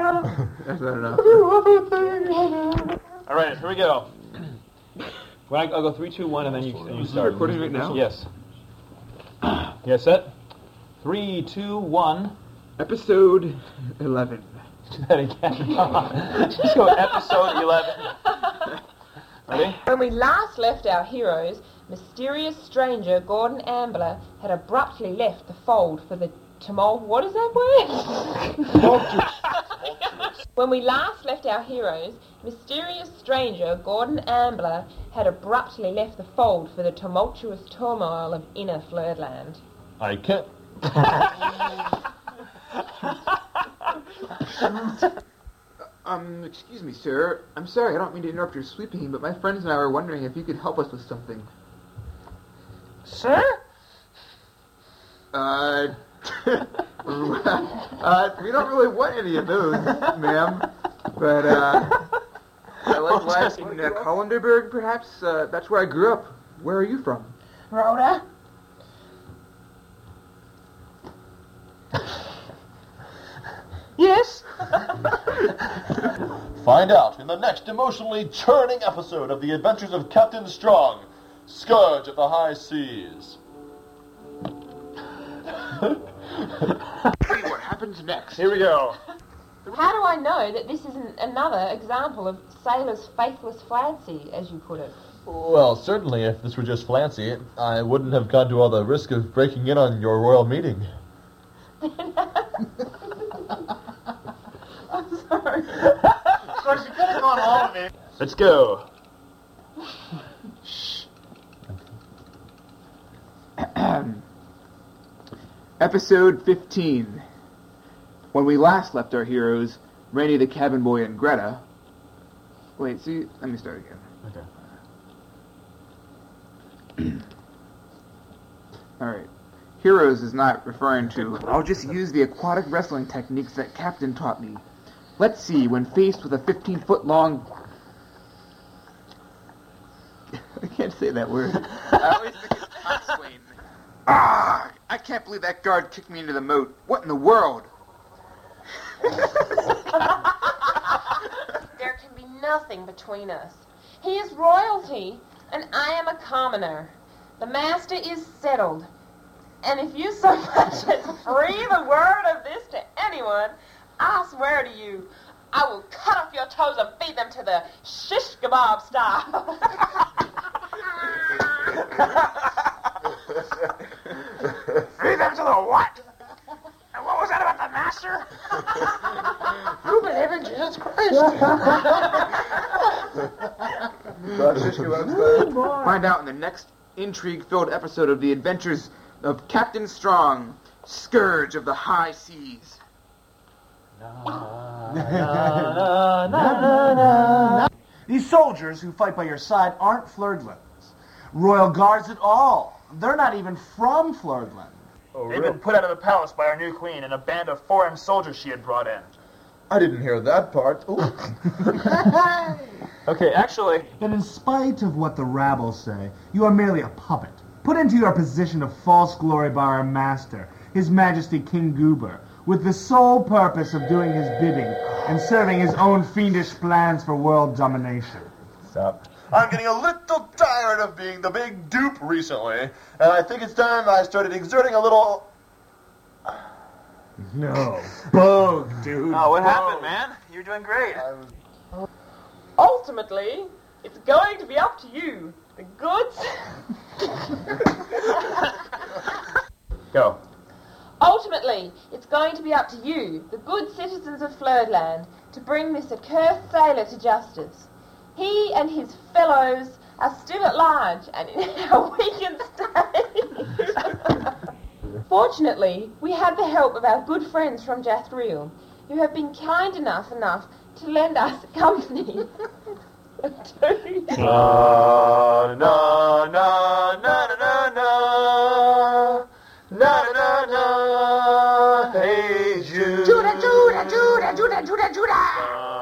That's not enough. All right, here we go. I'll go 3, 2, 1, and then you start. Recording right now? Yes. You guys set? 3, 2, 1. Episode 11. Do that again. Just go episode 11. Ready? When we last left our heroes, mysterious stranger Gordon Ambler had abruptly left the fold for the What is that word? When we last left our heroes, mysterious stranger Gordon Ambler had abruptly left the fold for the tumultuous turmoil of inner Flirtland. I can't. Excuse me, sir. I'm sorry, I don't mean to interrupt your sweeping, but my friends and I were wondering if you could help us with something. Sir? We don't really want any of those, ma'am. But, I like life in Hollenderberg, perhaps? That's where I grew up. Where are you from? Rhoda? Yes? Find out in the next emotionally churning episode of The Adventures of Captain Strong, Scourge of the High Seas. See what happens next. Here we go. How do I know that this isn't another example of sailor's faithless flancy, as you put it? Well, certainly if this were just Flancy, I wouldn't have gone to all the risk of breaking in on your royal meeting. I'm sorry. Of course, you could have gone all of it. Let's go. Episode 15. When we last left our heroes, Randy the cabin boy and Greta... Wait, see, let me start again. Okay. Alright. Heroes is not referring to... I'll just use the aquatic wrestling techniques that Captain taught me. Let's see, when faced with a 15-foot-long... I can't say that word. I always think it's coxswain. Ah! I can't believe that guard kicked me into the moat. What in the world? There can be nothing between us. He is royalty, and I am a commoner. The master is settled. And if you so much as breathe a word of this to anyone, I swear to you, I will cut off your toes and feed them to the shish kebab style. Feed them to the what? And what was that about the master? You believe in Jesus Christ? Find out in the next intrigue-filled episode of The Adventures of Captain Strong, Scourge of the High Seas. These soldiers who fight by your side aren't Flirtlands. Royal Guards at all. They're not even from Flirtland. They've been put out of the palace by our new queen and a band of foreign soldiers she had brought in. I didn't hear that part. Okay, actually... And in spite of what the rabble say, you are merely a puppet, put into your position of false glory by our master, His Majesty King Goober, with the sole purpose of doing his bidding and serving his own fiendish plans for world domination. Stop. I'm getting a little tired of being the big dupe recently, and I think it's time I started exerting a little... No. Bogue, dude. Oh, what happened, man? You're doing great. Ultimately, it's going to be up to you. The goods... Go. Ultimately, it's going to be up to you, the good citizens of Flirtland, to bring this accursed sailor to justice. He and his fellows are still at large and in a weakened state. Fortunately, we have the help of our good friends from Jathril, who have been kind enough to lend us company. Na na na na na na na na na. Hey Jude. Judah, Judah, Judah, Judah, Judah, Judah.